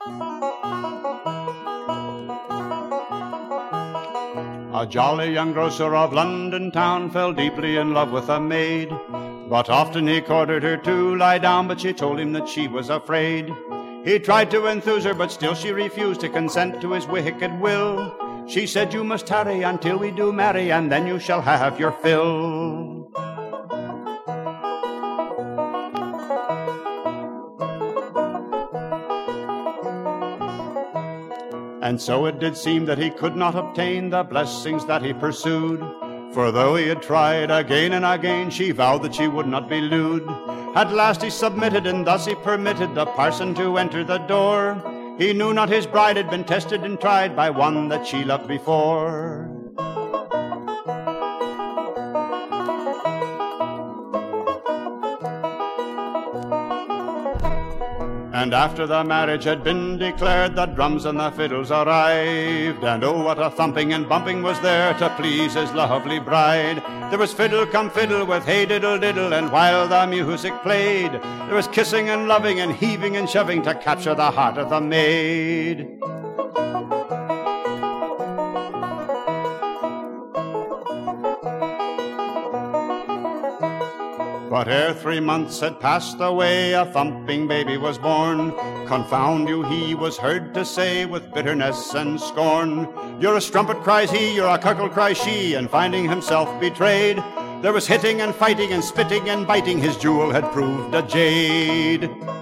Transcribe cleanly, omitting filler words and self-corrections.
A jolly young grocer of London town fell deeply in love with a maid, but often he courted her to lie down, but she told him that she was afraid. He tried to enthuse her, but still she refused to consent to his wicked will. She said, "You must tarry until we do marry, and then you shall have your fill." And so it did seem that he could not obtain the blessings that he pursued. For though he had tried again and again, she vowed that she would not be lewd. At last he submitted, and thus he permitted the parson to enter the door. He knew not his bride had been tested and tried by one that she loved before. And after the marriage had been declared, the drums and the fiddles arrived, and oh, what a thumping and bumping was there to please his lovely bride. There was fiddle come fiddle with hey diddle diddle, and while the music played, there was kissing and loving and heaving and shoving to capture the heart of the maid. But ere 3 months had passed away, a thumping baby was born. "Confound you," he was heard to say with bitterness and scorn. "You're a strumpet," cries he, "you're a cuckold," cries she, and finding himself betrayed, there was hitting and fighting and spitting and biting, his jewel had proved a jade.